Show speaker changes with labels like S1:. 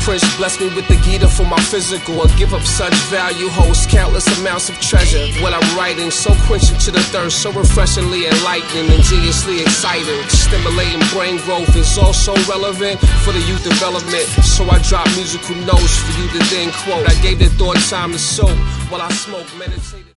S1: Prince blessed me with the Gita for my physical. A gift of such value holds countless amounts of treasure. What I'm writing, so quenching to the thirst, so refreshingly enlightening, ingeniously exciting. Stimulating brain growth is also relevant for the youth development. So I drop musical notes for you to then quote. I gave the thought time to soak while I smoke, meditated.